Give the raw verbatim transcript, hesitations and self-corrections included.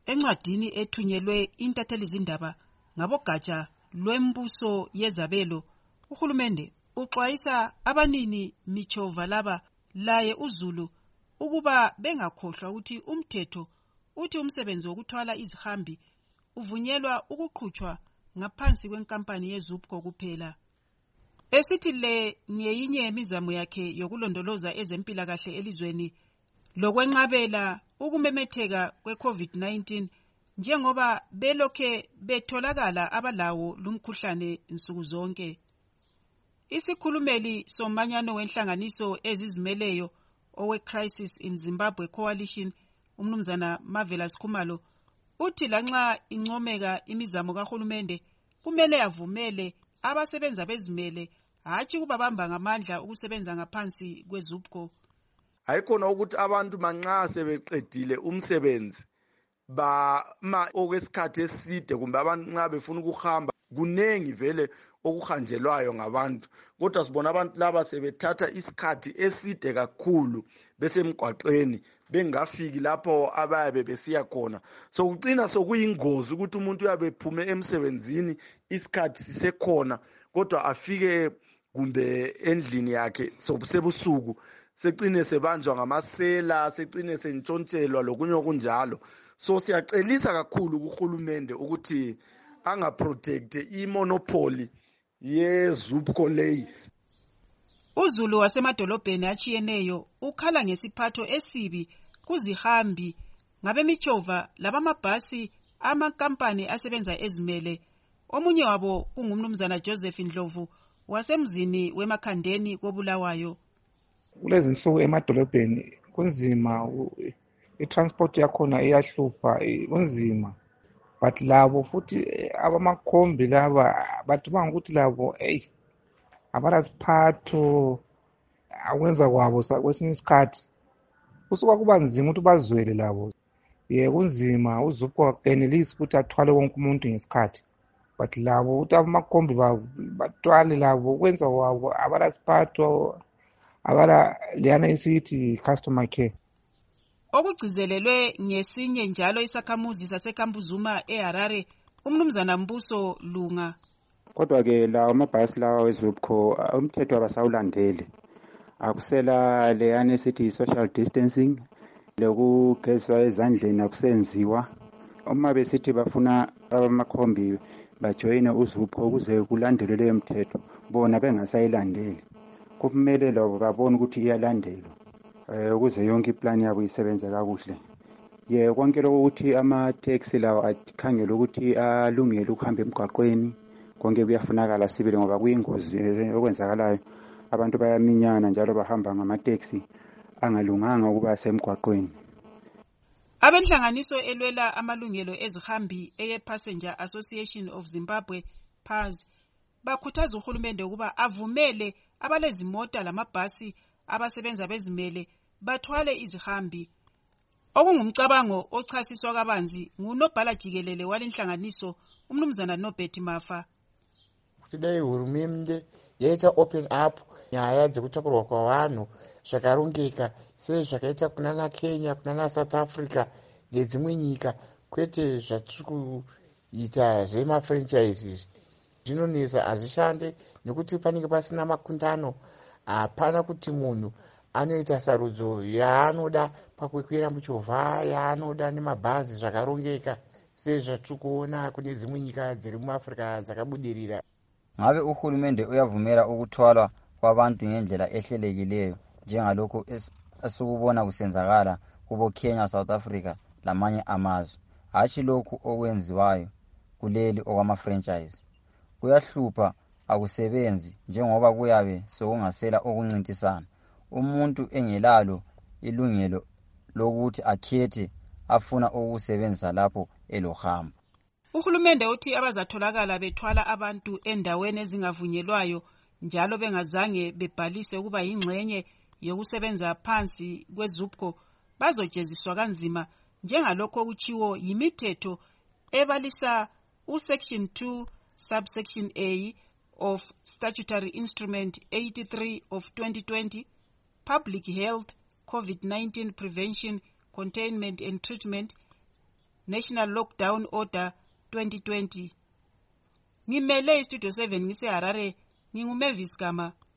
Encwadini ethunyelwe intatheli zindaba ngabogatsha lwembuso yezabelo, uhulumende uxwayisa abanini michova laba laye uZulu ukuba bengakhohlwa ukuthi umthetho uthi umsebenzi wokuthwala izihambi uvunyelwa ukuqhutshwa ngaphansi kwenkampani yeZupco kuphela. Esithi le ngeyinye yemizamo yakhe yokulondoloza ezempilakahle elizweni lokwenqabela ukumemetheka kwe-COVID nineteen njengoba belokhe betholakala abalawo lumkhuhlane nsuku zonke. Isikhulumeli somanyano wenhlanganiso ezizimeleyo owe-Crisis in Zimbabwe Coalition, umnumzana Marvelous Khumalo, uthi lanxa incomeka imizamo kahulumende kumele avumele abasebenza bezimele hatshi kubabamba ngamandla ukusebenza ngaphansi kweZupco. Hayikhona ukuthi abantu manxa sebeqedile umsebenzi bama okwesikhathi eside kumbe abantu nxa befuna ukuhamba kunengi vele okuhanjelwayo ngabantu, kodwa sibona abantu laba sebethatha isikhathi eside kakhulu besemgwaqeni bengafiki lapho abayabe besiya khona. So kucina sokuyingozi ukuthi umuntu uyabe ephume emsebenzini isikhathi sisekhona kodwa afike kumbe endlini yakhe sobusebusuku secine sebanjwa ngamasela, secine sentshontshelwa lokunye okunjalo. So siyacelisa kakhulu kuhulumende ukuthi anga protect imonopoly yeZupco leyi. uZulu wasemadolobheni achiyeneyo ukhala ngesiphatho esibi kuzihambi ngabemichova labamabhasi amakampani asebenza ezimele. Omunye wabo kungumnumzana Joseph Ndlovu wasemzini weMakhandeni koBulawayo. Kulezi nsuku emadolobheni kunzima, i-transport yakhona iyahlupha, kunzima, but labo futhi abamakhombi laba batubanga ukuthi labo hey abala siphatho akwenza kwabo kwesinye isikhathi kusuka kuba nzima ukuthi bazwele labo. Ye kunzima, uZupco akenelisi ukuthi athwale wonke umuntu ngesikhathi, but labo ukuthi abamakhombi bathwale labo kwenza kwabo abala siphatho abala leyana isithi customer care. Okugcizelelwe ngesinye njalo isakhamuzi saseKambuzuma eHarare, umnumzana Mbuso Lunga. Kodwa ke lawo amabhasi lawa weZupco umthetho abasawulandeli. Akusela leyana esithi social distancing lokugezwa ezandleni akusenziwa. Uma besithi bafuna abamakhombi bajoyine uZupco ukuze kulandelwe leyo mthetho, bona bengasayilandeli. Kumele labo babone ukuthi iyalandelwa ukuze yonke iplan yabo isebenze kakuhle. Ye konke lokho ukuthi ama-taxi lawo akhangele ukuthi alungele ukuhamba emgwaqweni konke kuyafunakala sibili ngoba kuyingozi okwenzakalayo. Abantu bayaminyana njalo bahamba ngama-taxi angalunganga ukuba semgwaqweni. Abenhlanganiso elwela amalungelo ezihambi eye-Passenger Association of Zimbabwe, P A Z, bakhuthaza uhulumende ukuba avumele abalezimota lamabhasi abasebenza bezimele bathwale izihambi. Okungumcabango ochasiswa kabanzi ngunobhala jikelele walenhlanganiso umnumzana Nobert Mafa. Kudai hurumende yaita open up nyaya dzekutakurwa kwavanhu zvakarongeka sezvakaita kunana Kenya, kunana South Africa nedzimwe nyika, kwete zvatiri kuita zvemafranchises. Zvinonesa, hazvishande nekuti panenge pasina makundano. Hapana kuti munhu anoita sarudzo yaanoda pakukwira muchovha yaanoda nemabhazi zvakarongeka sezvatiri kuona kune dzimwe nyika dziri muAfrica dzakabudirira. Ngabe uhulumende uyavumela ukuthwalwa kwabantu ngendlela ehlelekileyo njengalokho esikubona kusenzakala kubo Kenya, South Africa lamanye amazwe, hatshi lokhu okwenziwayo kuleli okwama-franchise. Kuyahlupha, akusebenzi njengoba kuyabe sokungasela okuncintisana. Umuntu engelalo ilungelo lokuthi akhethe afuna ukusebenzisa lapho elohamba. Uhulumende uthi abazatholakala bethwala abantu endaweni ezingavunyelwayo njalo bengazange bebhalise ukuba yingxenye yokusebenza phansi kweZupco bazojeziswa kanzima njengalokho okuchiwo yimithetho ebalisa usection two subsection A of Statutory Instrument eighty-three of twenty twenty, Public Health COVID nineteen Prevention, Containment and Treatment, National Lockdown Order twenty twenty. Ngimele iStudio seven ngiseHarare, nginguMavis Gama.